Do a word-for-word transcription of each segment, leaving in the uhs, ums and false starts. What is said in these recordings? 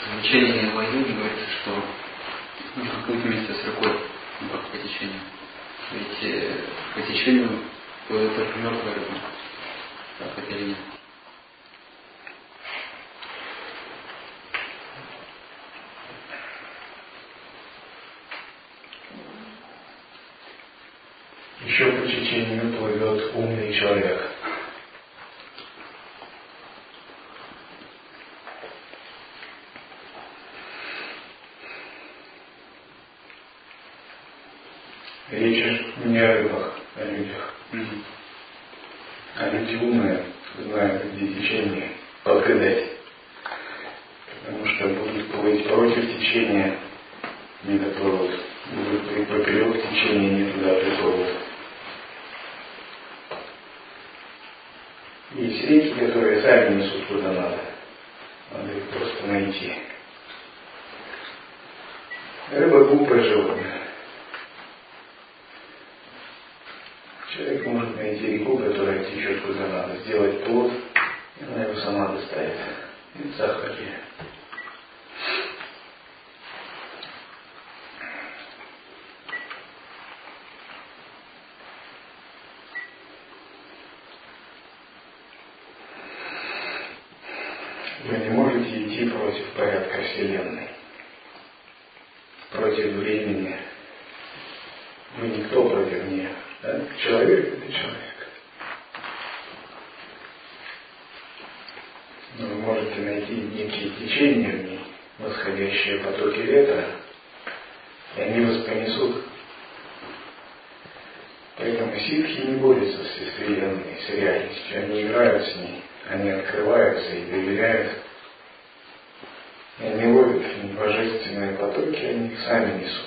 В учении Вайоги говорится, что нужно плыть вместе с рекой по течению. Ведь по течению плывет только мертвая рыба. Так это или нет? Еще по течению плывет умный человек. Речь не о рыбах, о людях. Mm-hmm. А люди умные знают, где течение подгадать. Потому что будут плыть против течения, не доплывут. Будут плыть поперек течения, не туда приплывут. Есть реки, которые сами несут куда надо. Надо их просто найти. Рыба глупое животное. Человек может найти реку, которая течет куда надо, сделать плод, и она его сама доставит. И сахарки. Вы не можете идти против порядка Вселенной, против времени. Вы никто против нее. Да? Человек — это человек. Но вы можете найти некие течения в ней, восходящие потоки ветра, и они вас понесут. Поэтому ситхи не борются с Вселенной, с реальностью. Они играют с ней, они открываются и доверяют. И они ловят божественные потоки, они их сами несут.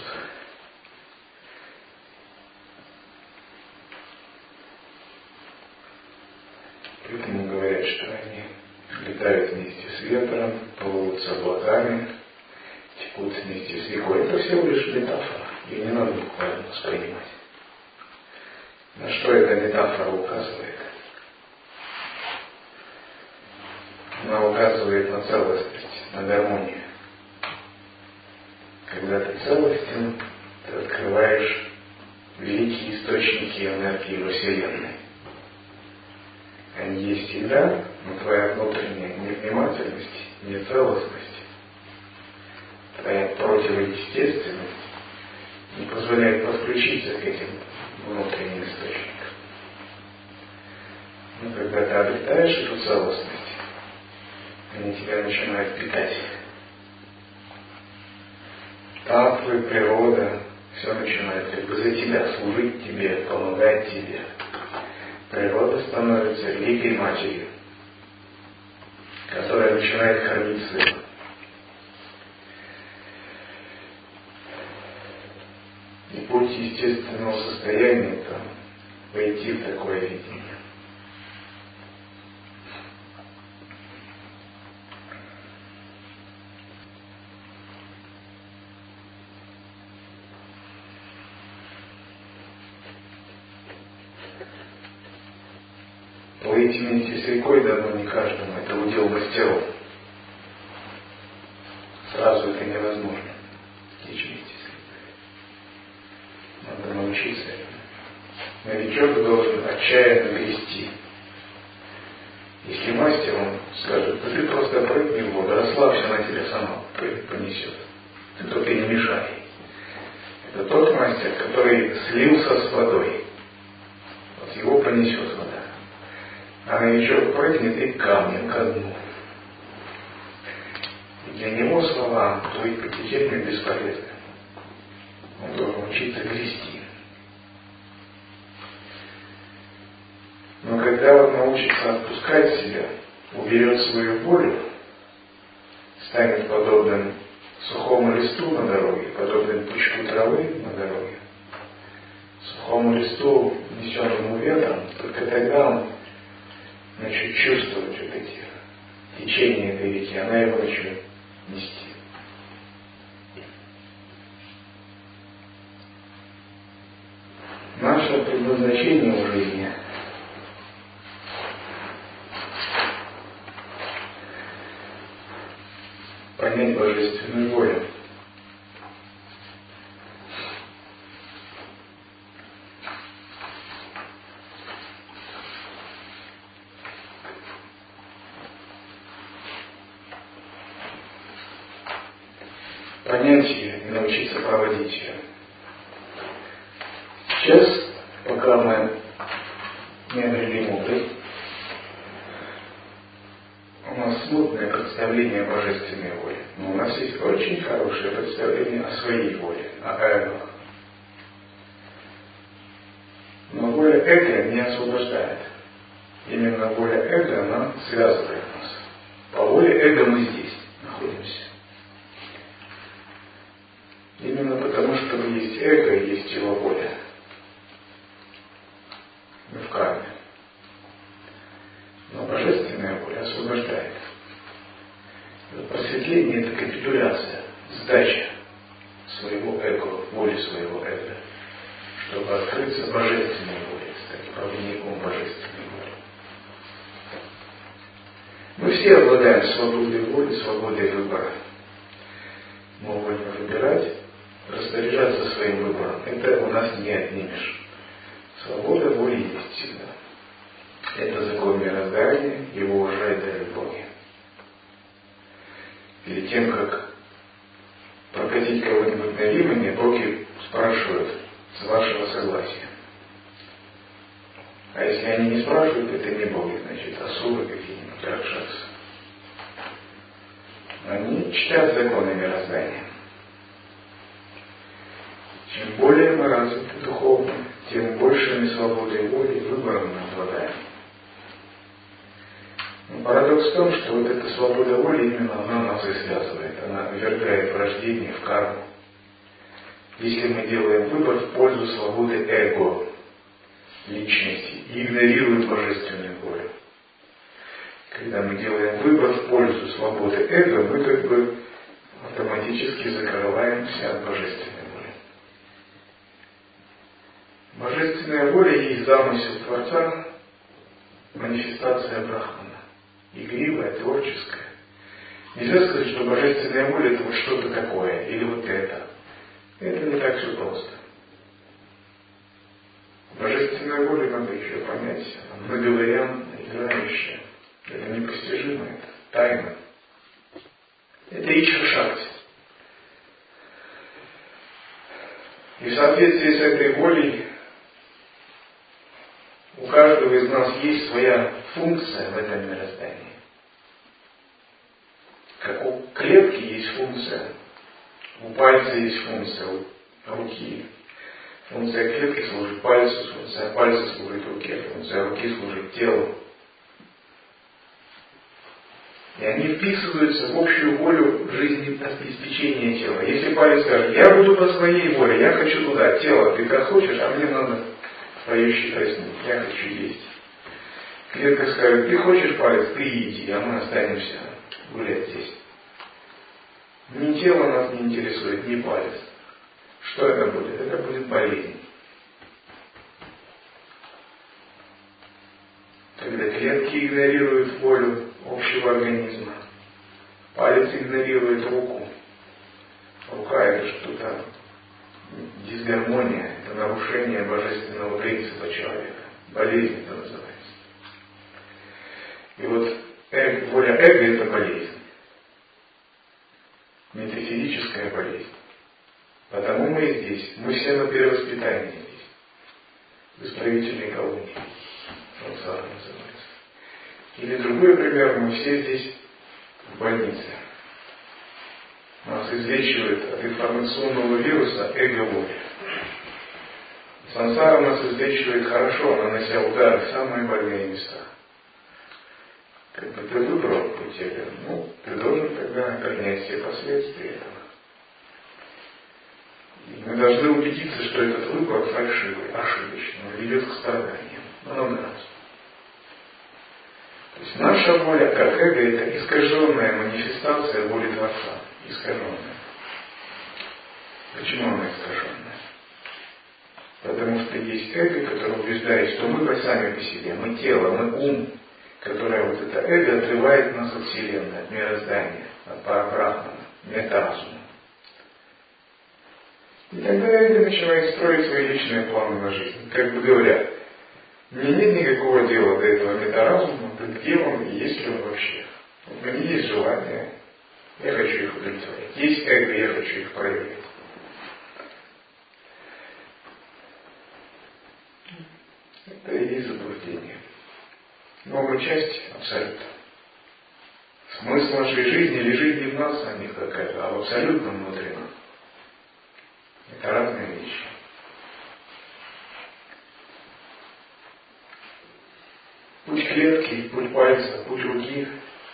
Поэтому говорят, что они летают вместе с ветром, плывут с облаками, текут вместе с рекой. Это всего лишь метафора. Ее не надо буквально воспринимать. На что эта метафора указывает? Она указывает на целостность, на гармонию. Когда ты целостен, ты открываешь великие источники энергии во Вселенной. Они есть всегда, но твоя внутренняя невнимательность, нецелостность, твоя противоестественность не позволяет подключиться к этим внутренним источникам. Но когда ты обретаешь эту целостность, они тебя начинают питать. Татвы, природа, все начинает как бы за тебя служить тебе, помогать тебе. Природа становится великой матерью, которая начинает кормить сына. И путь естественного состояния — это войти в такое видение. Плыть вместе с рекой дано не каждому, это удел мастеров. Сразу это невозможно. Течь вместе с рекой. Надо научиться этому. Новичок должен отчаянно грести. Если мастер, он скажет: да ты просто прыгни в воду, расслабься, она тебя сама понесет. Ты только не мешай. Это тот мастер, который слился с водой. Вот его понесет вода. А новичок прыгнет и камнем ко дну. И для него слова «плыть по течению» бесполезны. Он должен учиться грести. Но когда он научится отпускать себя, уберет свою волю, станет подобным сухому листу на дороге, подобным пучку травы на дороге, сухому листу, несенному ветром, только тогда он начнет чувствовать вот эти течения этой реки, она его начнет нести. Наше предназначение в жизни — понять божественную волю. Понять ее и научиться проводить ее. Сейчас, пока мы не обрели мудрость, у нас смутное представление о божественной воле. Но у нас есть очень хорошее представление о своей воле, о эго. Но воля эго не освобождает. Именно воля эго, она связывает нас. По воле эго мы здесь находимся. Именно потому, что есть эго и есть его воля. Мы в карме. Но божественная воля освобождает. Просветление – это капитуляция, сдача своего эго, воли своего эго, чтобы открыться божественной воле, стать проводником божественной воли. Мы все обладаем свободой воли, свободой выбора. Мы вольны выбирать, распоряжаться своим выбором. Это у нас не отнимешь. Свобода воли есть всегда. Это закон мироздания, его уважают даже боги. Перед тем, как прокатить кого-нибудь на Римане, боги спрашивают с вашего согласия. А если они не спрашивают, это не боги, значит, асуры какие-нибудь, ракшасы. Они чтят законы мироздания. Чем более мы развиты духовно, тем большими свободой воли и выбором мы обладаем. Но парадокс в том, что вот эта свобода воли именно она нас и связывает. Она ввергает в рождение, в карму. Если мы делаем выбор в пользу свободы эго, личности, и игнорируем божественную волю. Когда мы делаем выбор в пользу свободы эго, мы как бы автоматически закрываемся от божественной воли. Божественная воля есть замысел Творца, манифестация Брахмана. Игривая, творческая. Нельзя сказать, что божественная воля это вот что-то такое, или вот это. Это не так все просто. Божественная воля надо еще понять. Она многовариантная, играющая. Это непостижимо, это тайна. Это Ичха-шакти. И в соответствии с этой волей у каждого из нас есть своя функция в этом мироздании. Как у клетки есть функция, у пальца есть функция, у руки. Функция клетки служит пальцу, функция пальца служит руке, функция руки служит телу. И они вписываются в общую волю жизнеобеспечения тела. Если палец скажет, я буду по своей воле, я хочу туда, тело, ты как хочешь, а мне надо поющий тростник, я хочу есть. Клетка скажет, ты хочешь палец, ты иди, а мы останемся гулять здесь. Ни тело нас не интересует, ни палец. Что это будет? Это будет болезнь. Когда клетки игнорируют волю общего организма, палец игнорирует руку. Рука это что-то дисгармония, это нарушение божественного принципа человека. Болезнь это называется. И вот эго, воля эго это болезнь. Метафизическая болезнь. Потому мы и здесь. Мы все на перевоспитании здесь. В исправительной колонии. Сансара называется. Или другой пример, мы все здесь в больнице. Нас излечивает от информационного вируса эго-воля. Сансара нас излечивает хорошо, нанося удары в самые больные места. Как бы ты выбрал путь эго, ну, ты должен тогда принять все последствия этого. И мы должны убедиться, что этот выбор фальшивый, ошибочный, он ведет к страданиям. Много раз. То есть наша воля, как эго, это искаженная манифестация воли Творца. Искаженная. Почему она искаженная? Потому что есть эго, которое убеждает, что мы сами по себе, мы тело, мы ум, которая вот это эго отрывает нас от Вселенной, от мироздания, от Парабрахмана, метаразума. И тогда эго начинает строить свои личные планы на жизнь. Как бы говоря, мне нет никакого дела до этого метаразума, да где он и есть ли он вообще. Вот у меня есть желания, я хочу их удовлетворять. Есть эго, я хочу их проявить. Это и есть заблуждение. Но мы часть абсолюта. Смысл нашей жизни лежит не в нас самих какая-то, а в абсолютном внутри нас. Это разные вещи. Путь клетки, путь пальца, путь руки.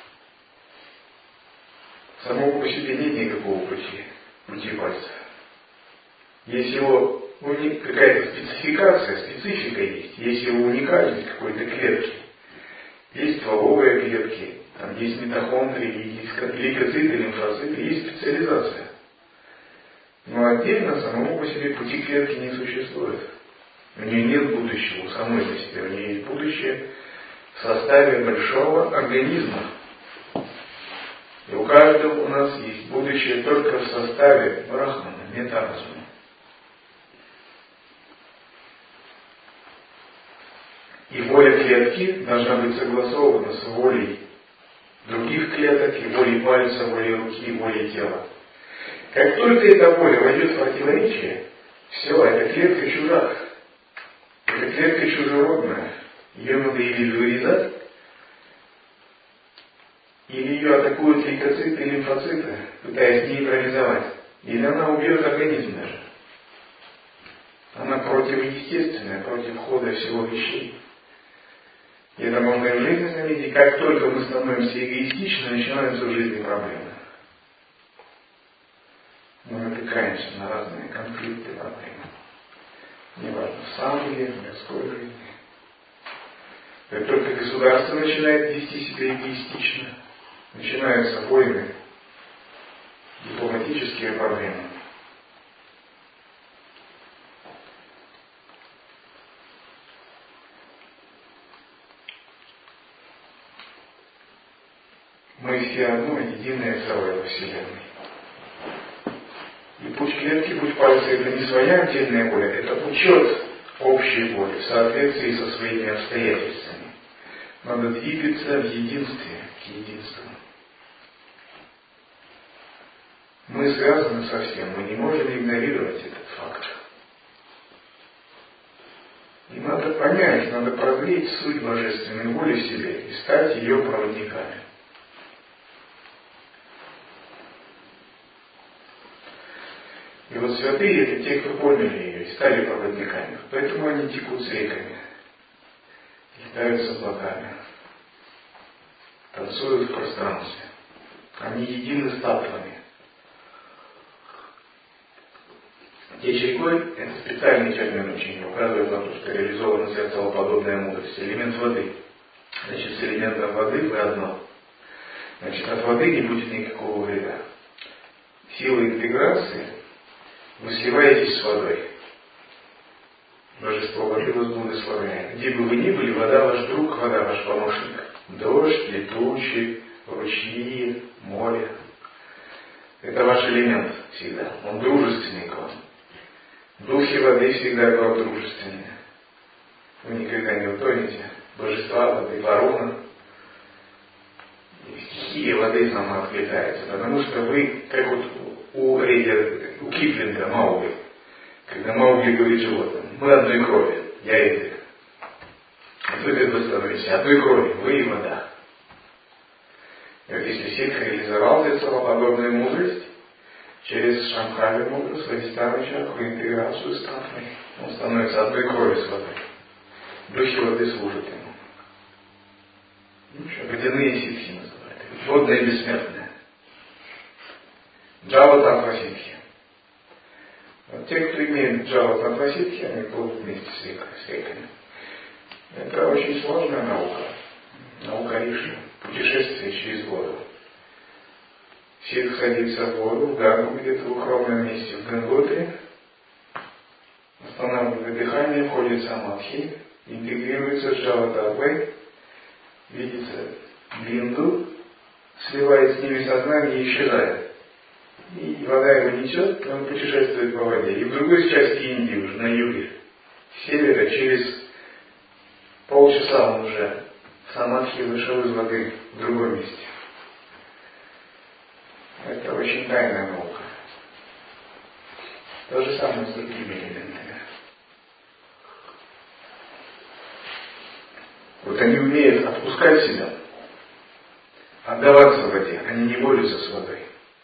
Самого по себе нет никакого пути, пути пальца. Есть его какая-то спецификация, специфика есть, есть его уникальность какой-то клетки. Есть стволовые клетки, там есть митохондрии, есть лейкоциты, лимфоциты, есть специализация. Но отдельно самого по себе пути клетки не существует. У нее нет будущего у самой по себе, у нее есть будущее в составе большого организма. И у каждого у нас есть будущее только в составе брахмана, метаразума. И воля клетки должна быть согласована с волей других клеток, и волей пальца, волей руки, волей тела. Как только эта воля войдет в противоречие, все, эта клетка чужак. Эта клетка чужеродная. Ее надо или вырезать, или ее атакуют лейкоциты и лимфоциты, пытаясь нейтрализовать. Или она убьет организм даже. Она противоестественная, против хода всего вещей. И это можно и в жизни заметить. Как только мы становимся эгоистичны, начинаются в жизни проблемы. Мы натыкаемся на разные конфликты, проблемы. Неважно, в самой, в мирской жизни. Как только государство начинает вести себя эгоистично, начинаются войны, дипломатические проблемы. Мы все одно, единое целое во Вселенной. И путь клетки, путь пальца — это не своя отдельная воля, это учет общей воли в соответствии со своими обстоятельствами. Надо двигаться в единстве, к единству. Мы связаны со всем, мы не можем игнорировать этот факт. И надо понять, надо прозреть суть божественной воли в себе и стать ее проводниками. И вот святые — это те, кто поняли ее и стали проводниками. Поэтому они текут с реками, летают с облаками, танцуют в пространстве. Они едины с татвами. Течь рекой — это специальный термин очень, указывает на то, что реализована зеркалоподобная мудрость. Элемент воды. Значит, с элементом воды вы одно. Значит, от воды не будет никакого вреда. Сила интеграции — вы сливаетесь с водой. Божество воды вас благословляет. Где бы вы ни были, вода ваш друг, вода ваш помощник. Дождь, летучий, ручьи, море. Это ваш элемент всегда. Он дружественный к вам. Духи воды всегда к вам дружественные. Вы никогда не утонете. Божества воды, ворона. Стихия воды сама откликается. Потому что вы, как вот у Рейдера, у Киплинга, Маугли, когда Маугли говорит животным: мы одной крови, я и ты. Вот вы как бы становитесь одной крови, вы и вода. И вот если Сикх реализовал зеркалоподобную мудрость, через Шамхали мудрость, Свадистхану чакру, интеграцию с татвой, он становится одной крови с водой. Духи воды служат ему. Ну что, водяные ситхи называют. Водные бессмертные. Джава Татва Ситхи. Вот те, кто имеет Джава Татва Ситхи, они плывут вместе с реками. Это очень сложная наука. Наука Риши. Путешествие через воду. Ситх садится в воду, в Гангу, где-то в укромном месте, в Ганготре, останавливает дыхание, входит в самадхи, интегрируется с Джава Татвой, видится бинду, сливает с ними сознание и исчезает. И вода его несет, он путешествует по воде. И в другой части Индии, уже на юге, с севера, через полчаса он уже в самадхи вышел из воды в другом месте. Это очень тайная наука. То же самое с другими элементами. Вот они умеют отпускать себя, отдаваться воде, они не борются с водой.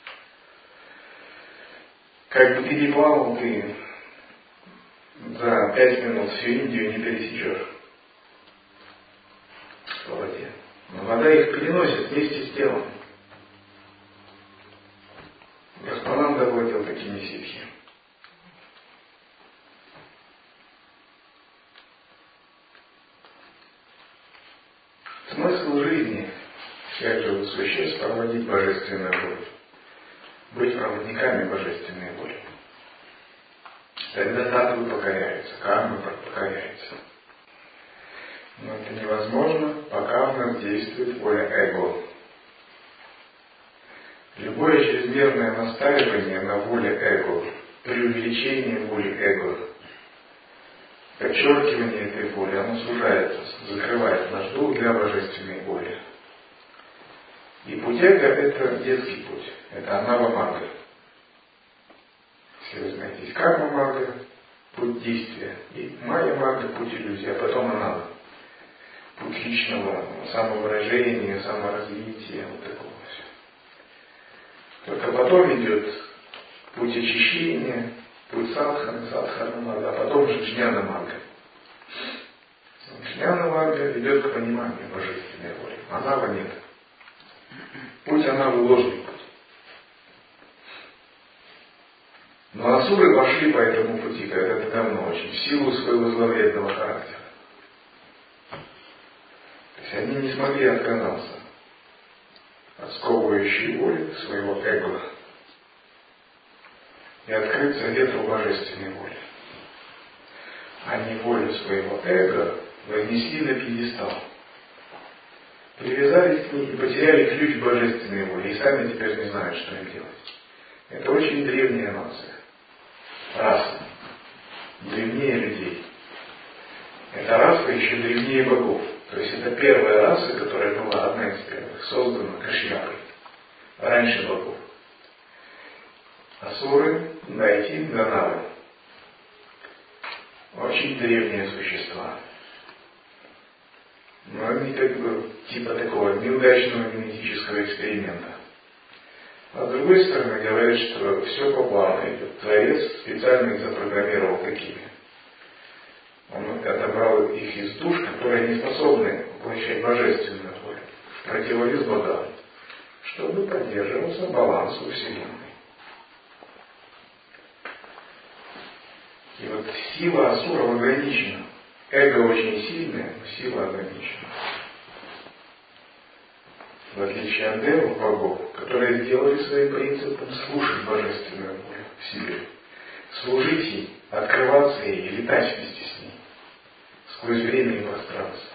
Как бы ты ни плавал, ты за пять минут всю Индию не пересечешь по воде. Но вода их переносит вместе с телом. Господа доводил такими ситхи. Смысл жизни всех живых существ — проводить божественную волю, быть проводниками божественной воли. Тогда садху покоряются, карма покоряется. Но это невозможно, пока в нас действует воля эго. Любое чрезмерное настаивание на воле эго, преувеличение воли эго, подчеркивание этой воли, оно сужается, закрывает наш дух для божественной воли. И путь эго — это детский путь, это анава-марга. Если вы знаете, есть карма-марга, путь действия, и майя-марга, путь иллюзии, а потом анава, путь личного самовыражения, саморазвития, вот такого все. Только потом идет путь очищения, путь садханы, садхана-марга, а потом же джняна-марга. Джняна-марга ведет к пониманию божественной воли. Анава нет. Путь анавы ложный путь. Но асуры пошли по этому пути когда-то давно очень, в силу своего зловредного характера. То есть они не смогли отказаться от сковывающей воли своего эго и открыться ветру божественной воли. Они волю своего эго вознесли на пьедестал, привязались к ней и потеряли ключ божественной воли, и сами теперь не знают, что им делать. Это очень древняя нация, раса, древнее людей. Эта раса еще древнее богов. То есть это первая раса, которая была одна из первых, создана Кашьяпой, раньше богов. Асуры, дайти, данавы. Очень древние существа. Но они как бы типа такого неудачного генетического эксперимента. А с другой стороны говорят, что все по плану идет. Творец специально их запрограммировал такими. Он отобрал их из душ, которые не способны воплощать божественную волю, в противовес богам, чтобы поддерживался баланс во Вселенной. И вот сила асуров ограничена. Эго очень сильное, но сила ограничена. В отличие от девов, богов, которые сделали своим принципом слушать божественную волю в себе, служить ей, открываться ей, летать вместе с ней, сквозь время и пространство.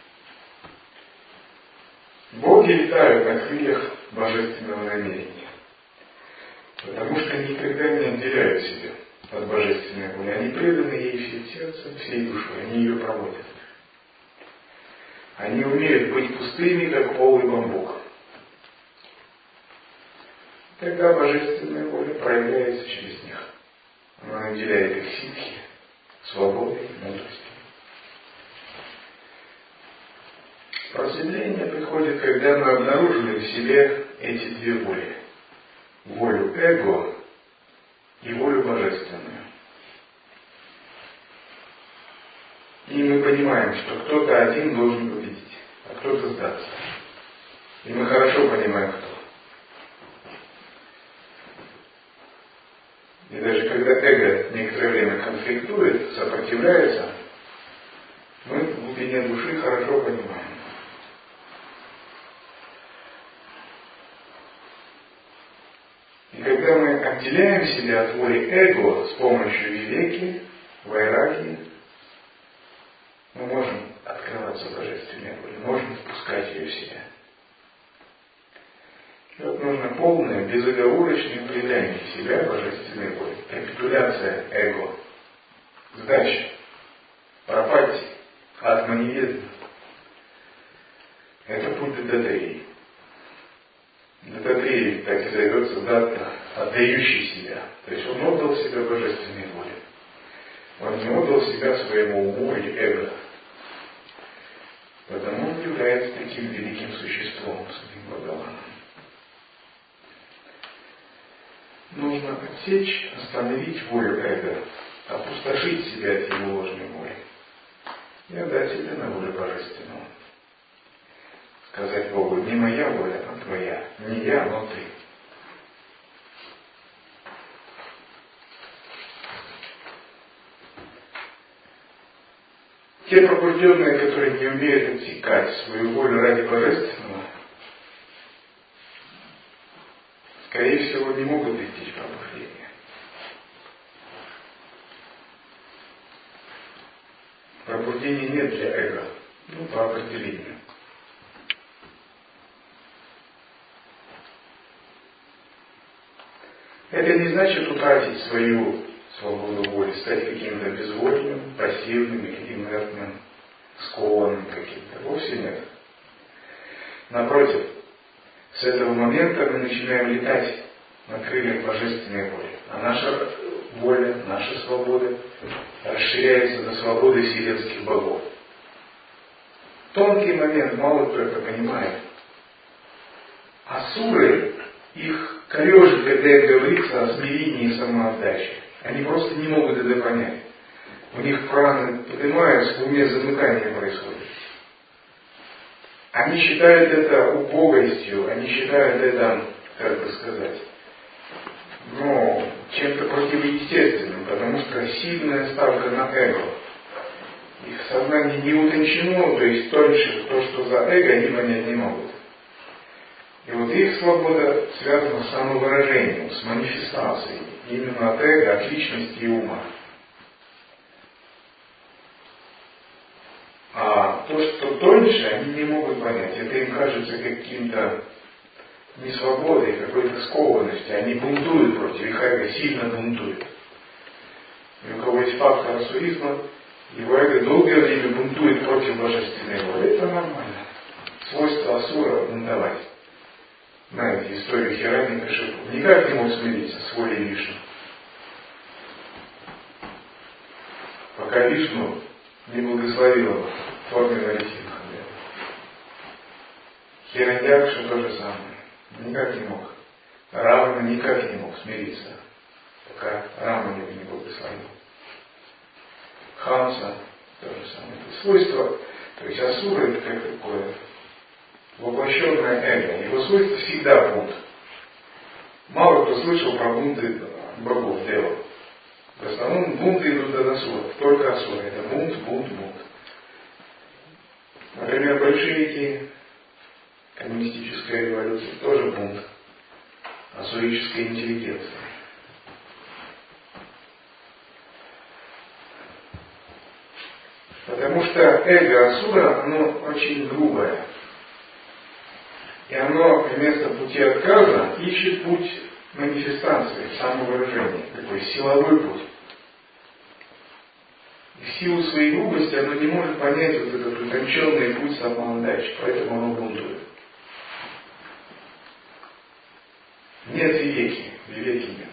Боги летают на крыльях божественного намерения, потому что никогда не отделяют себя от божественной воли. Они преданы ей всем сердцем, всей душой, они ее проводят. Они умеют быть пустыми, как полый бамбук. Тогда божественная воля проявляется через них. Она наделяет их ситхи, свободой, мудростью. Просветление приходит, когда мы обнаружили в себе эти две воли. Волю эго и волю божественную. И мы понимаем, что кто-то один должен победить, а кто-то сдаться. И мы хорошо понимаем, кто. И даже когда эго некоторое время конфликтует, сопротивляется, мы в глубине души хорошо понимаем. И когда мы отделяем себя от воли эго с помощью вивеки, вайраги, мы можем открываться божественной воле, можем впускать ее в себя. И вот нужно полное, безоговорочное предание себя божественной воле. Капитуляция эго. Сдача. Пропать. Атманиведна. Это путь Дататреи. Дататреи так и зовется Датта, отдающий себя. То есть он отдал себя божественной воле. Он не отдал себя своему уму или эго. Потому он является таким великим существом, самим Бхагаваном. Нужно отсечь, остановить волю эго, опустошить себя от его ложной воли и отдать себя на волю божественного. Сказать Богу: не моя воля, а твоя. Не я, но ты. Те пробужденные, которые не умеют отсекать свою волю ради божественного, скорее всего, не могут достичь пробуждения. Пробуждения нет для эго, ну, по определению. Это не значит утратить свою свободу воли, стать каким-то безвольным, пассивным или инертным, скованным каким-то. Вовсе нет. Напротив, с этого момента мы начинаем летать на крыльях божественной воли. А наша воля, наша свобода расширяется до свободы вселенских богов. Тонкий момент, мало кто это понимает. Асуры, их корежит, когда им говорится о смирении и самоотдаче. Они просто не могут это понять. У них праны поднимаются, в уме замыкание происходит. Они считают это убогостью, они считают это, как бы сказать, ну, чем-то противоестественным, потому что сильная ставка на эго. Их сознание не утончено, то есть тоньше то, что за эго, они понять не могут. И вот их свобода связана с самовыражением, с манифестацией, именно от эго, от личности и ума. А то, что тоньше, они не могут понять. Это им кажется каким-то несвободой, какой-то скованностью. Они бунтуют против их эго, сильно бунтуют. И у кого есть фактор асуризма, его эго долгое время бунтует против божественной воли. Это нормально. Свойство асура бунтовать. Знаете историю Хираньякашипу. Никак не мог смириться с волей Вишну. Пока Вишну не благословил его в форме Нарисимха. Хираньякаша то же самое. Никак не мог. Равана никак не мог смириться, пока Рама его не благословил. Хамса то же самое. Это свойство, то есть асура это как такое воплощенное эго. Его свойство всегда бунт. Мало кто слышал про бунты богов, девов. В основном бунты идут от асуров. Только асуры. Это бунт, бунт, бунт. Например, большевики, коммунистическая революция, тоже бунт. Асурическая интеллигенция. Потому что эго асура, оно очень грубое. И оно вместо пути отказа ищет путь манифестации, самовыражения, такой силовой путь. И в силу своей грубости оно не может понять вот этот утонченный путь самоотдачи, поэтому оно бунтует. Нет вивеки, вивеки нет.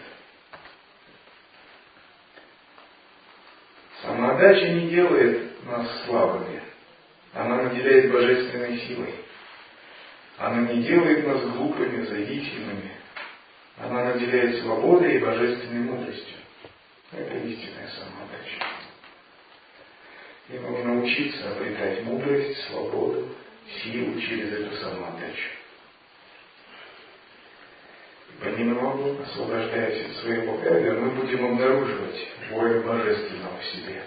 Самоотдача не делает нас слабыми, она наделяет божественной силой. Она не делает нас глупыми, зависимыми. Она наделяет свободой и божественной мудростью. Это истинная самоотдача. И нужно учиться обретать мудрость, свободу, силу через эту самоотдачу. Понемногу, освобождаясь от своего эго, мы будем обнаруживать волю божественного в себе.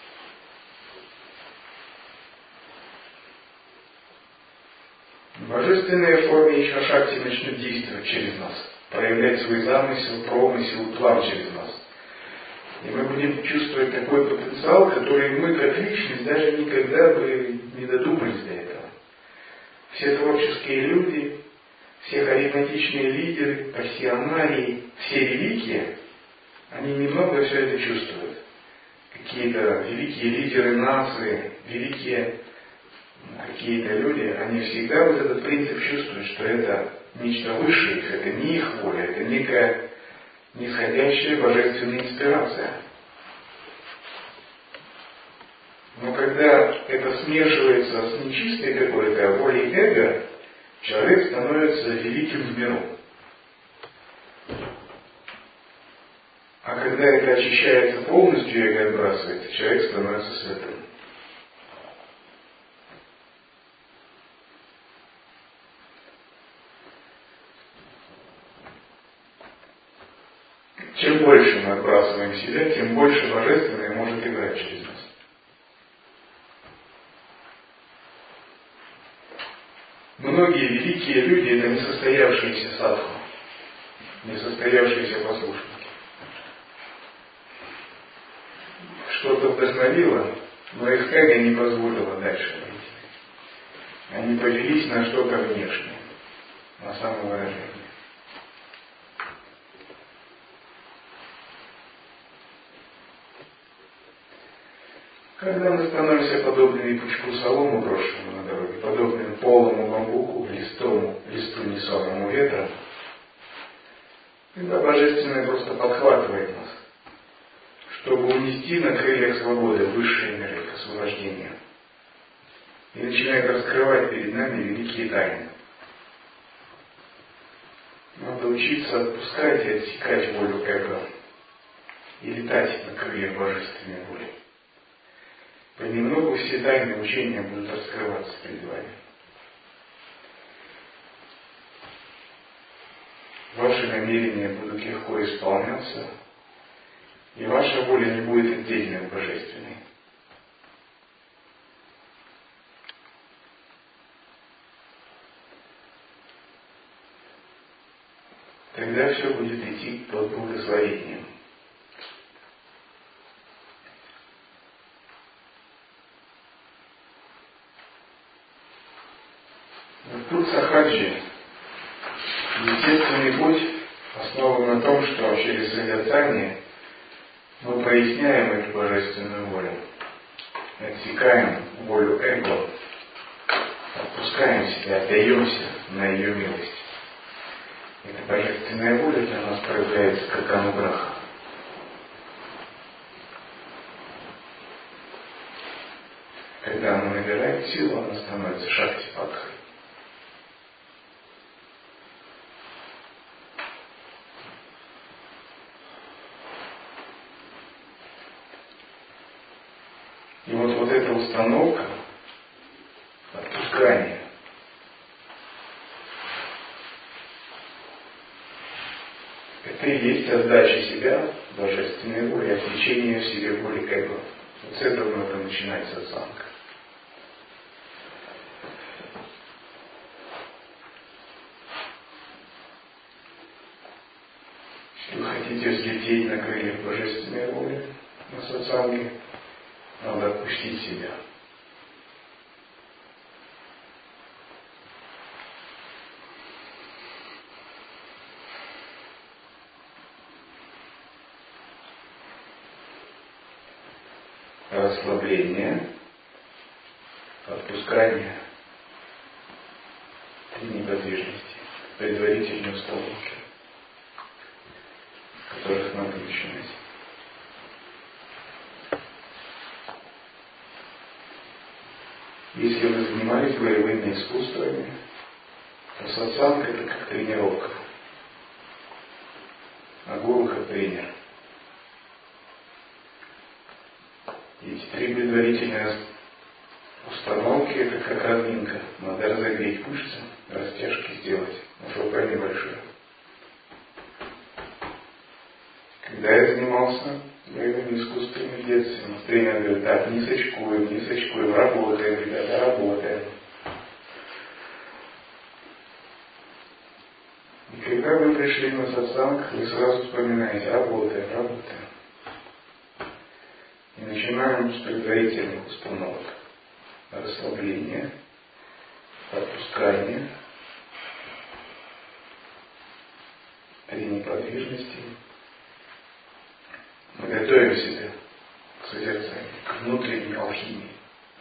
Божественные формы еще шакти начнут действовать через нас, проявлять свой замысел, промысел, план через нас. И мы будем чувствовать такой потенциал, который мы как личность даже никогда бы не додумались до этого. все творческие люди, все харизматичные лидеры, пассионарии, все великие, они немного все это чувствуют. Какие-то великие лидеры нации, великие какие-то люди, они всегда вот этот принцип чувствуют, что это нечто высшее их, это не их воля, это некая нисходящая божественная инспирация. Но когда это смешивается с нечистой какой-то волей эго, человек становится великим в миру. А когда это очищается полностью, эго отбрасывается, человек становится святым. Чем больше мы отбрасываем себя, тем больше божественное может играть через нас. Многие великие люди — это несостоявшиеся садху, несостоявшиеся послушники. Что-то вдохновило, но их эго не позволило дальше пойти. Они повелись на что-то внешнее, на самовыражение. Когда мы становимся подобными пучку соломы, брошенному на дороге, подобными полому бамбуку, листому, листу несомому ветром, тогда Божественное просто подхватывает нас, чтобы унести на крыльях свободы в высшие миры, к освобождению. И начинает раскрывать перед нами великие тайны. Надо учиться отпускать и отсекать волю эго и летать на крыльях божественной воли. Понемногу все тайны учения будут раскрываться перед вами. Ваши намерения будут легко исполняться, и ваша воля не будет отдельной от божественной. Тогда все будет идти под благословением. Путь сахаджи, естественный путь, основан на том, что через созерцание мы проясняем эту божественную волю, отсекаем волю эго, отпускаем себя, отдаемся на ее милость. Эта божественная воля для нас проявляется как ануграха. Когда она набирает силу, она становится шакти-падхой. И вот, вот эта установка отпускания, это и есть отдача себя божественной воле, отвлечение в себе воли эго. Вот с этого надо начинать сатсанг. Если вы хотите взлететь на крыльях божественной воли на сатсанге, надо отпустить себя. Расслабление, отпускание, три неподвижности, предварительные установки, с которых надо начинать. Если вы занимались боевыми искусствами, то сатсанг — это как тренировка, а гуру как тренер. Эти три предварительные установки — это как разминка. Надо разогреть мышцы, растяжки сделать, ФП небольшое. Когда я занимался боевыми искусствами в детстве, тренер говорит: так, не сочкуем, не сочкуем, работаем, ребята, работаем. И когда вы пришли на сатсанг, вы сразу вспоминаете: работаем, работаем. И начинаем с предварительных установок. Расслабление, отпускание, три неподвижности. Мы готовим себя к созерцанию, к внутренней алхимии.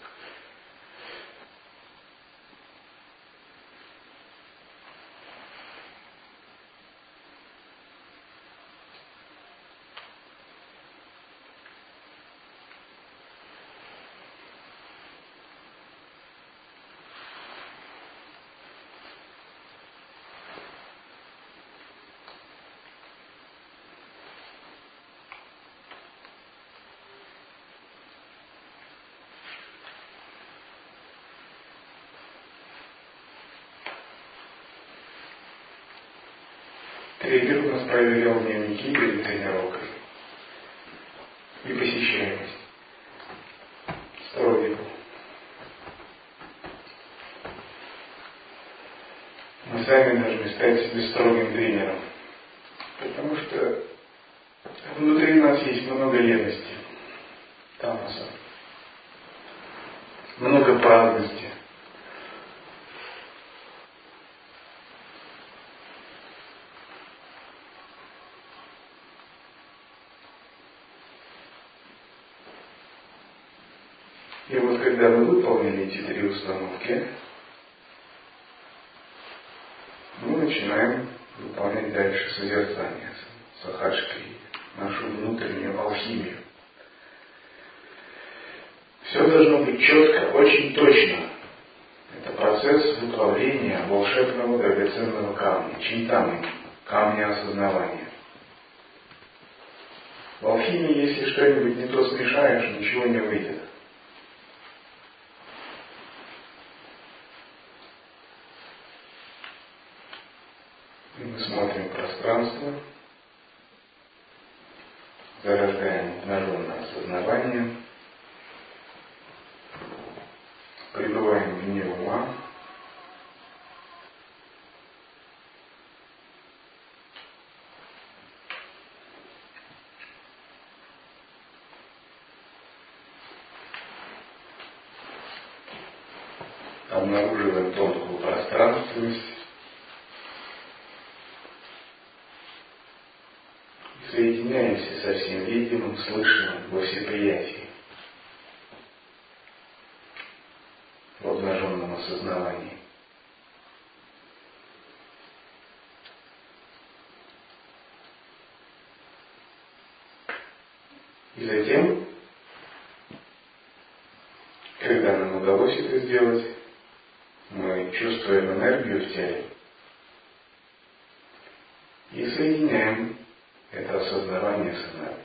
Тренер у нас проверял дневники перед тренировкой и посещаемость. Строгий был. Мы сами должны стать себе строгим тренером, потому что внутри нас есть много лености, тамаса, много праздности. И вот когда мы выполнили эти три установки, мы начинаем выполнять дальше созерцание, сахаджки, нашу внутреннюю алхимию. Все должно быть четко, очень точно. Это процесс выплавления волшебного драгоценного камня, чинтаны, камня осознавания. В алхимии, если что-нибудь не то смешаешь, ничего не выйдет. Мы смотрим пространство, зарождаем обнаженное осознавание, пребываем вне ума, обнаруживаем тонкую пространственность, соединяемся со всем видимым, слышимым во всеприятии, в обнаженном осознавании. И затем, когда нам удалось это сделать, мы чувствуем энергию в теле и соединяем это осознавание с энергией.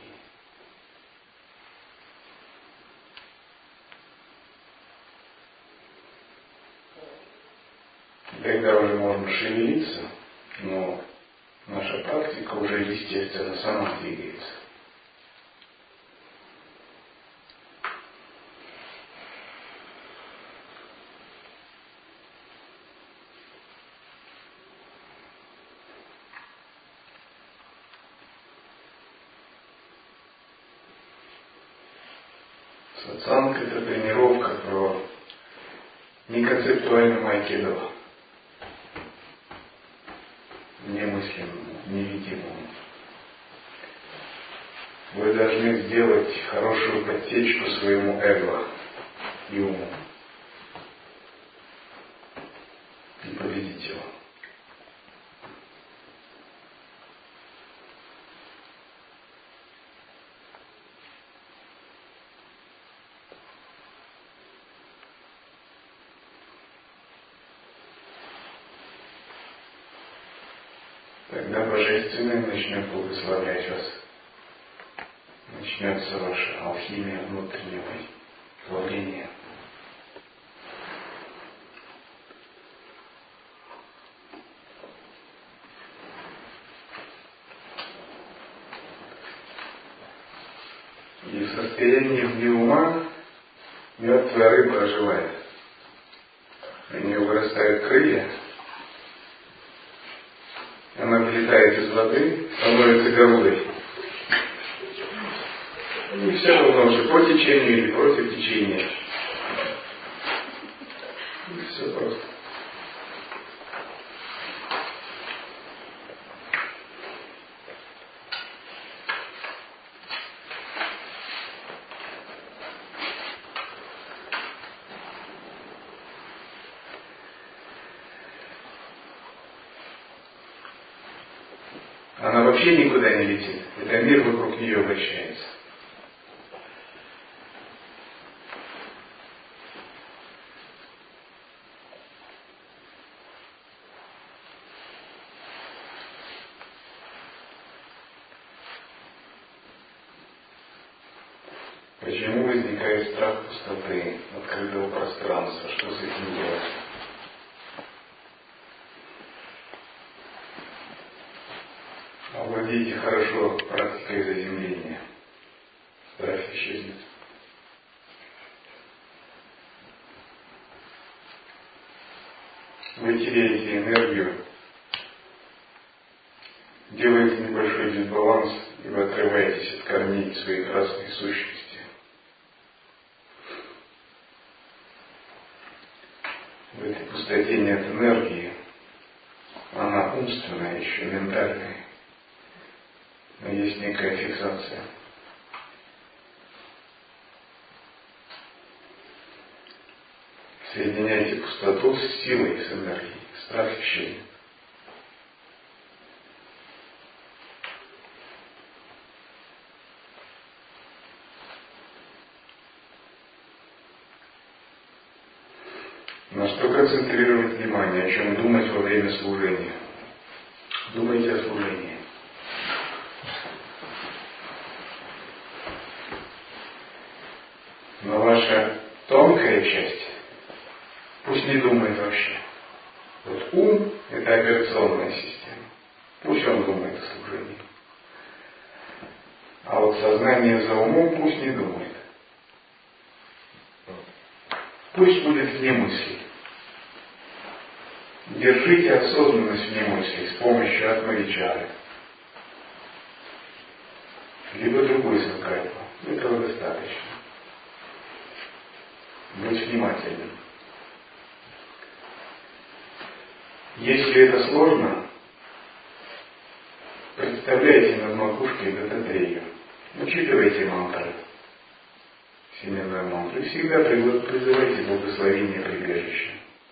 Тогда уже можно шевелиться, но наша практика уже естественно сама двигается. Сатсанг — это тренировка про неконцептуальному айкидо, немыслимому, невидимому. Вы должны сделать хорошую подсечку своему эго и уму и победить его. Тогда Божественное начнет благословлять вас. Начнется ваша алхимия внутреннего плавления. И в состоянии вне ума мертвая рыба оживает. У нее вырастают крылья. Она вылетает из воды, становится головой. И все равно уже по течению или против течения. И все просто. Она вообще никуда не летит. Это мир вокруг нее вращается. Почему возникает страх пустоты, открытого пространства? Что с этим делать? Овладейте хорошо практикой заземления. Страх исчезнет. Вы теряете энергию, делаете небольшой дисбаланс, и вы отрываетесь от корней своей красной сущности. В этой пустоте нет энергии, она умственная, еще ментальная, но есть некая фиксация. Соединяйте пустоту с силой, с энергией, страх исчезнет. На что концентрировать внимание, о чем думать во время служения? Думайте о служении. Но ваша тонкая часть пусть не думает вообще. Вот ум – это операционная система. Пусть он думает о служении. А вот сознание за умом пусть не думает. Пусть будет вне мыслей. Держите осознанность вне мыслей с помощью атмавичары. Либо другой санкальпа. Этого достаточно. Быть внимательным. Если это сложно, представляйте над макушкой Дататрею. Учитывайте мантры. Семенную мантру. И всегда призывайте благословение прибежища.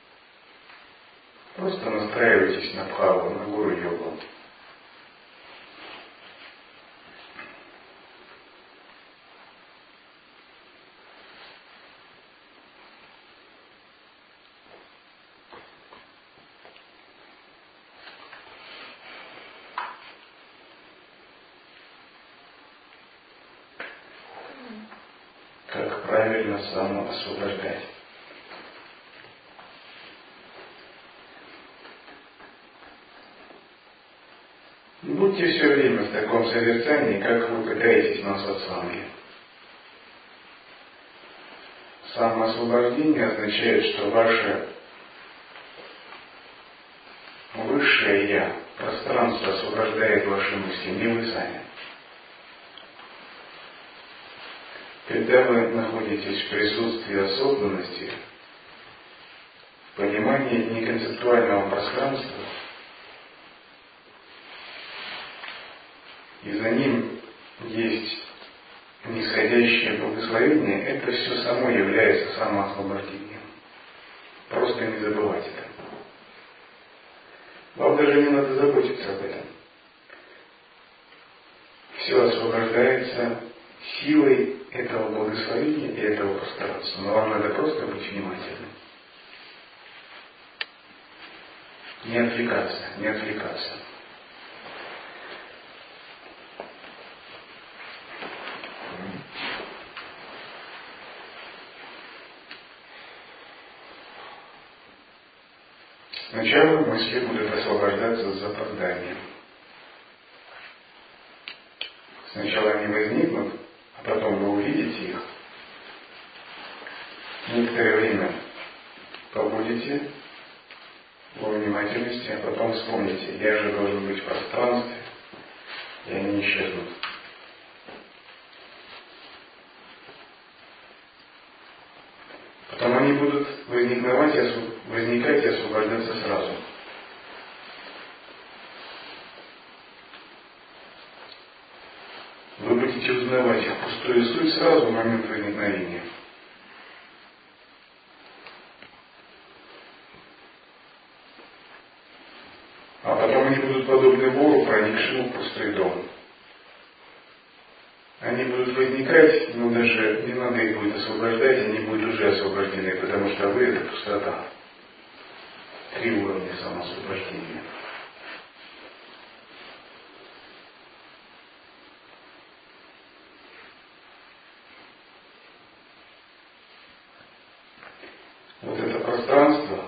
Просто настраивайтесь на бхаву, на гуру йогу. Как правильно самоосвобождать. Будьте все время в таком созерцании, как вы пытаетесь на сатсанге. Самоосвобождение означает, что ваше высшее Я, пространство освобождает ваши мысли, не вы сами. Когда вы находитесь в присутствии осознанности, в понимании неконцептуального пространства, и за ним есть нисходящее благословение, это все само является самоосвобождением. Просто не забывайте это. Вам даже не надо заботиться об этом. Все освобождается силой этого благословения и этого пространства. Но вам надо просто быть внимательным. Не отвлекаться, не отвлекаться. Сначала мысли будут освобождаться с запозданием. Сначала они возникнут, а потом вы увидите их. Некоторое время побудете во внимательности, а потом вспомните, я же должен быть в пространстве, и они исчезнут. Потом они будут возникновать, возникать и освобождаться сразу. Вы будете узнавать их пустую суть сразу в момент возникновения. А потом они будут подобны вору, проникшему в пустой дом. Они будут возникать, но даже не надо их будет освобождать, они будут уже освобождены, потому что вы — это пустота. Три уровня самоосвобождения. Вот это пространство,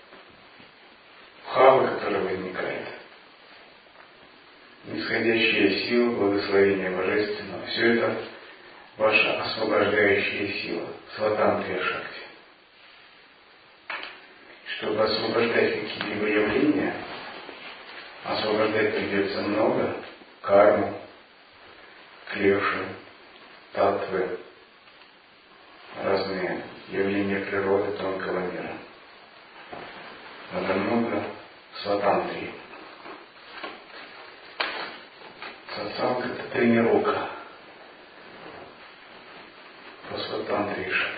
бхава, которое возникает, нисходящая сила, благословение Божественного, все это ваша освобождающая сила, сватантрия шакти. Чтобы освобождать какие-либо явления, освобождать придется много: карму, клеши, татвы, разные явления природы тонкого мира. Надо много сватантрии. Сатсанг — это тренировка по сватантрии шакти.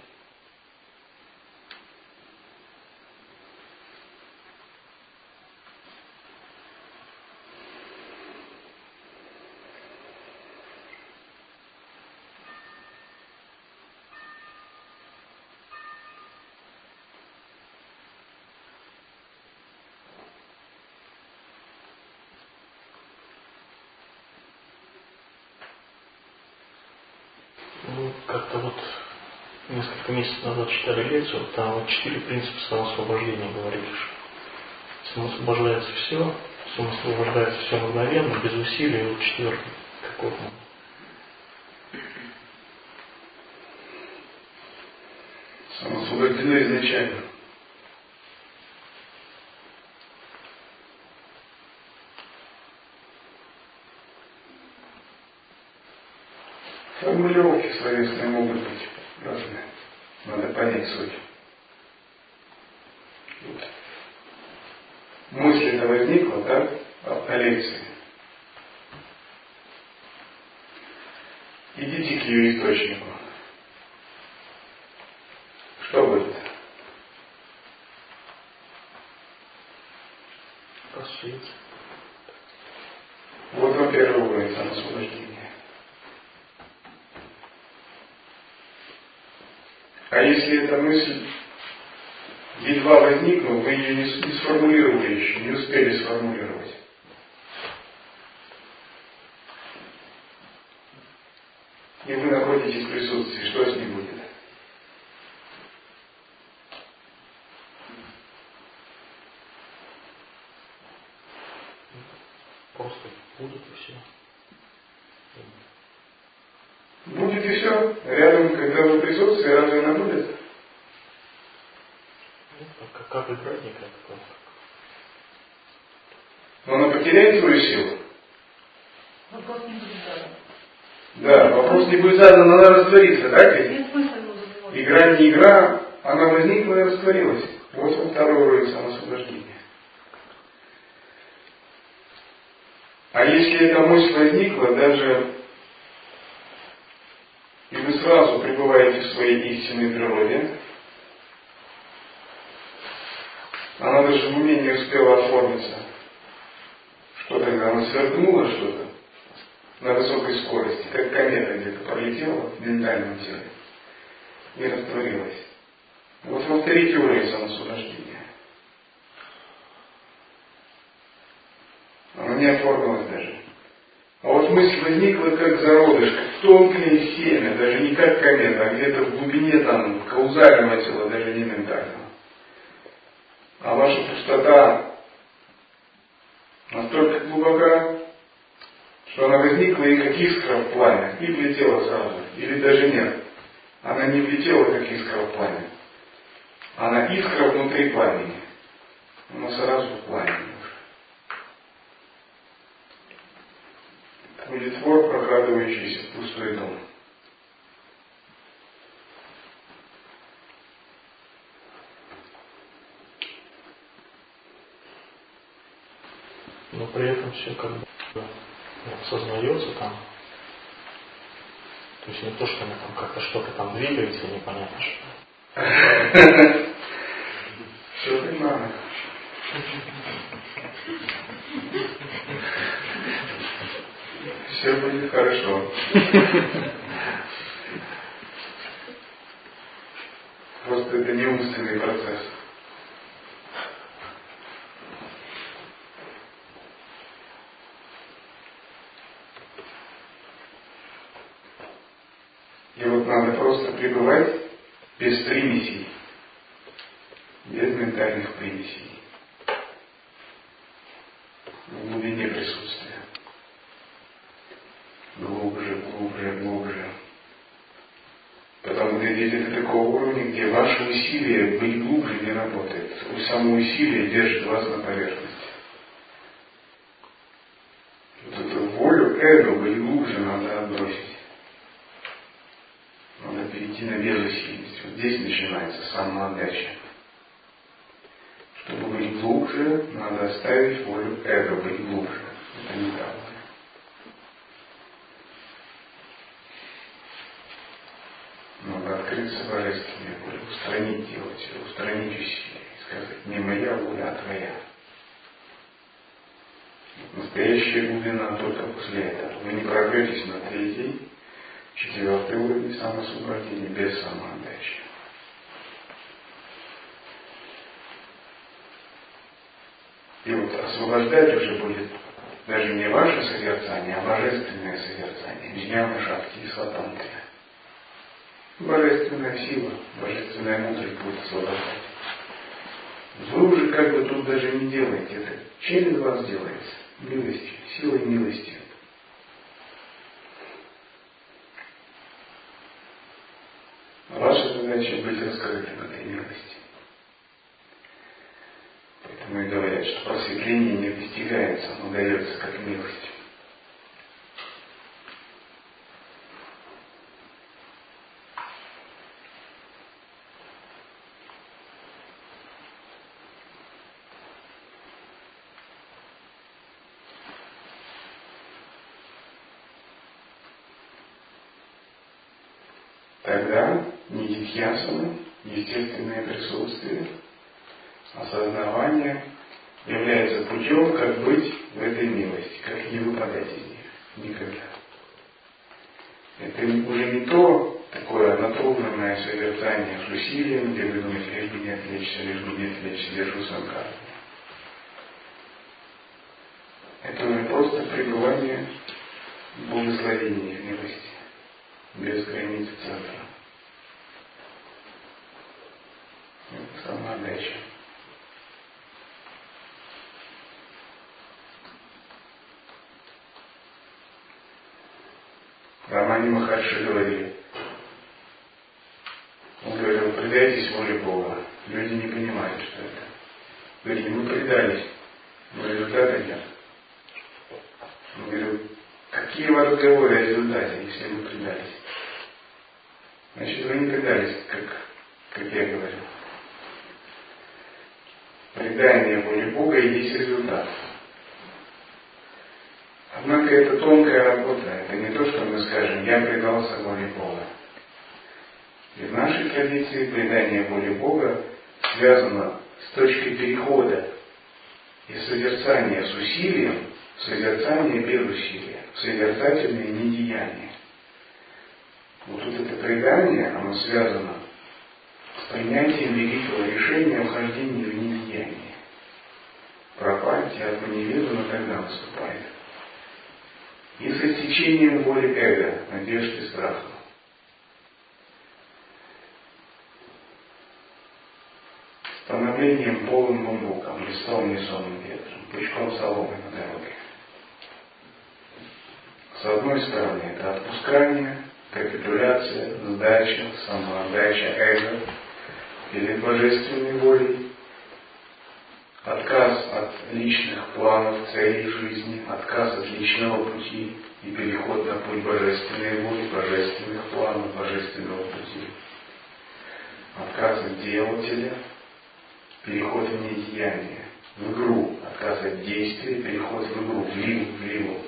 Как-то вот несколько месяцев назад читали лекцию, там вот четыре принципа самоосвобождения говорили, что самоосвобождается все, самоосвобождается все мгновенно, без усилий. Вот четвертый какой-то. Самоосвобождено изначально. Формулировки словесные могут быть разные. Надо понять суть. Вот. Мысль-то возникла, да, о лекции. Идите к ее источнику. Что будет? Рассеется. Вот, во-первых, уровень самоосвобождения. А если эта мысль едва возникла, вы ее не, не сформулировали еще, не успели сформулировать. И вы находитесь в присутствии, что с ней будет? Просто будет и все. Будет и все. Рядом, когда вы в присутствии, разве она будет? Ну, как, как играть никак. Но она потеряет свою силу? Вопрос не будет задан. Да, вопрос не будет задан, она растворится, да, Катя? Нет смысла его задавать. Игра не игра, она возникла и растворилась. Вот он второй уровень самоосвобождения. А если эта мысль возникла, даже и вы сразу пребываете в своей истинной природе, она даже в уме не успела оформиться. Что тогда? Она сверкнула что-то на высокой скорости, как комета где-то пролетела в ментальном теле и растворилась. Вот повторите уровень самоосвобождения. Она не оформилась даже. А вот мысль возникла как зародыш, как тонкое семя, даже не как комета, а где-то в глубине там каузального тела, даже не ментального. А ваша пустота настолько глубока, что она возникла и как искра в пламя, и влетела сразу. Или даже нет. Она не влетела как искра в пламя. Она искра внутри пламени. Она сразу в пламени уже. Это будет вор, прокрадывающийся в пустой дом. Но при этом все как бы осознается там. То есть не то, что там как-то что-то там двигается, непонятно что. Все как надо. Все будет хорошо. Просто это не умственный процесс. И вот надо просто пребывать без примесей, без ментальных примесей, в глубине присутствия. Глубже, глубже, глубже. Потому что здесь это такого уровня, где ваши усилия быть глубже не работает. Само усилие держит вас на поверхности. Вот эту волю эго быть глубже надо отбросить. Надо перейти на безусильность. Вот здесь начинается самоотдача. Чтобы быть глубже, надо оставить волю эго быть глубже. Это не так. Надо открыться божественной воле, устранить делать, устранить усилия и сказать, не моя воля, а твоя. Настоящая глубина только после этого. Вы не прорветесь на третий, четвертый уровень самоосвобождения без самоотдачи. И вот освобождать уже будет даже не ваше созерцание, а божественное созерцание. Вьяна Шакти и Сватантрия. Божественная сила, божественная мудрость будет освобождать. Вы уже как бы тут даже не делаете это. Через вас делается. Милостью, силой милости. Ваша задача быть раскрытым этой милости. Поэтому и говорят, что просветление не достигается, но дается как милость. Тогда нидхьясана, естественное присутствие, осознавание является путем, как быть в этой милости, как не выпадать из нее никогда. Это уже не то такое натруженное созерцание с усилием, где вы думаете, лишь бы не отвлечься, лишь бы не отвлечься, держу санкару. Это уже просто пребывание в благословении, в милости. Без границ центра. Это самоотдача. Рамани Махарши говорили, он говорил, предайтесь воле Бога. Люди не понимают, что это. Говорили, мы предались, но результата нет. Он говорил, какие вы разговоры о результате, если вы предались? Значит, вы не предались, как, как я говорил. Предание воле Бога и есть результат. Однако это тонкая работа. Это не то, что мы скажем, я предался воле Бога. И в нашей традиции предание воле Бога связано с точкой перехода из созерцания с усилием в созерцание без усилия, в созерцательное недеяние. Вот тут это предание, оно связано с принятием великого решения о вхождении в недеяние. Пропатия от неведома тогда наступает. И с истечением воли эго, надежд и страха. Становлением полым бамбуком, листом несомым ветром, пучком соломы на дороге. С одной стороны, это отпускание, капитуляция, сдача, самоотдача эго перед божественной волей, отказ от личных планов, целей жизни, отказ от личного пути и переход на путь божественной воли, божественных планов, божественного пути. Отказ от делателя, переход в недеяние, в игру, отказ от действия, переход в игру, в ливу, в ливу.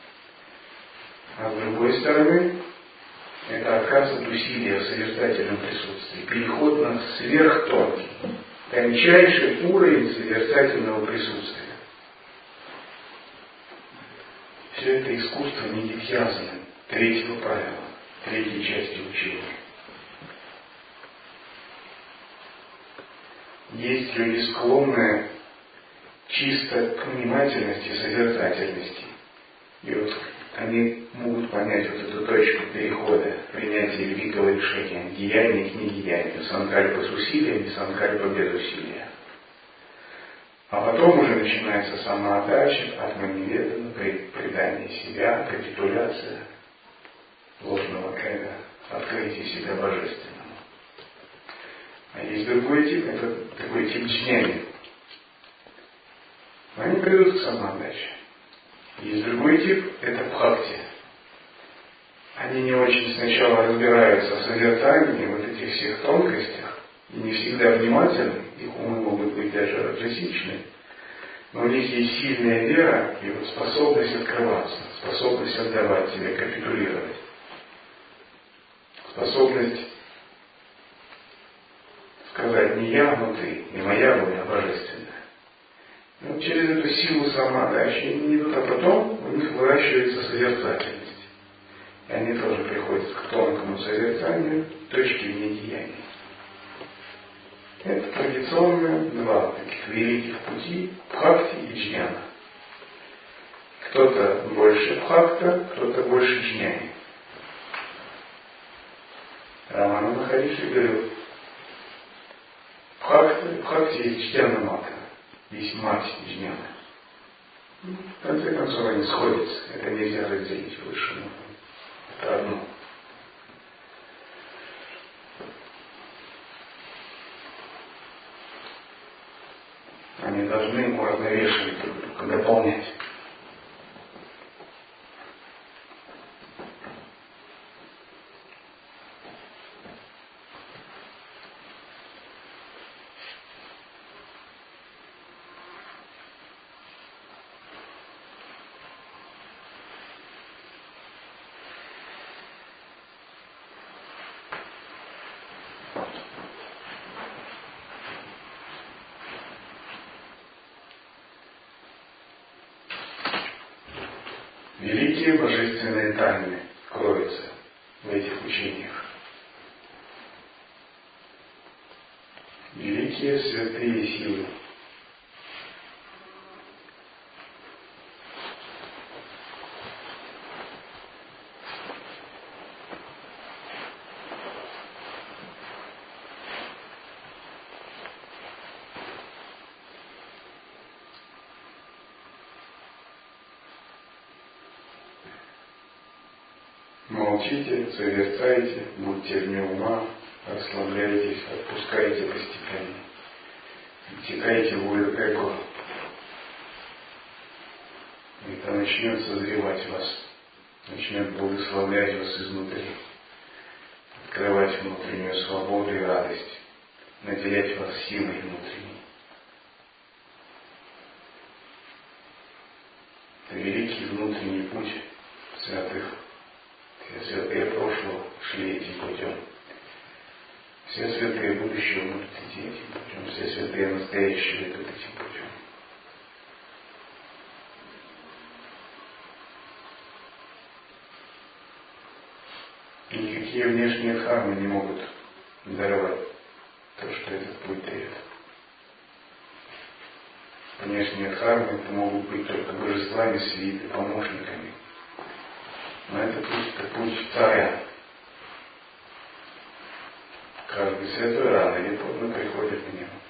А с другой стороны, это отказ от усилия в созерцательном присутствии, переход на сверхтонкий, тончайший уровень созерцательного присутствия. Все это искусство нидитьясаны, третьего правила, третьей части учения. Есть люди, склонные чисто к внимательности, созерцательности. И вот они могут понять вот эту точку перехода, принятия великого решения, деяния к недеянию, санкальпа с усилием и санкальпа без усилия. А потом уже начинается самоотдача, атманиведана, предание себя, капитуляция ложного эго, открытие себя божественному. А есть другой тип, это такой тип джняни. Они придут к самоотдаче. Есть другой тип, это бхакти. Они не очень сначала разбираются в созерцании, вот этих всех тонкостях, и не всегда внимательны, их умы могут быть даже раджасичны, но у них есть сильная вера и вот способность открываться, способность отдавать себя, капитулировать, способность сказать не я внутри, не моя воля, а божественная. И вот через эту силу самоотдачи они идут, а потом у них выращивается созерцательность. И они тоже приходят к тонкому созерцанию, точке недеяния. Это традиционные два таких великих пути – бхакти и джняна. Кто-то больше бхакта, кто-то больше джняни. Рамана Махариши говорил, бхакти, бхакти есть джняна мата, есть мать джняна. В конце концов они сходятся, это нельзя разделить выше. Это одно. Они должны уравновешивать друг друга, дополнять. Великие божественные тайны кроются в этих учениях. Великие святые силы. Молчите, созерцайте, будьте вне ума, расслабляйтесь, отпускайте постепенно. Втекайте волю эго. Это начнет созревать вас, начнет благословлять вас изнутри, открывать внутреннюю свободу и радость, наделять вас силой внутренней. Это великий внутренний путь святых. Все святые прошлого шли этим путем. Все святые будущего будут идти этим путем. Все святые настоящие идут этим путем. И никакие внешние дхармы не могут даровать то, что этот путь дает. Внешние дхармы это могут быть только божествами, свиты, помощниками. Но это путь, это путь царя. Каждый святой рано или поздно приходит к нему.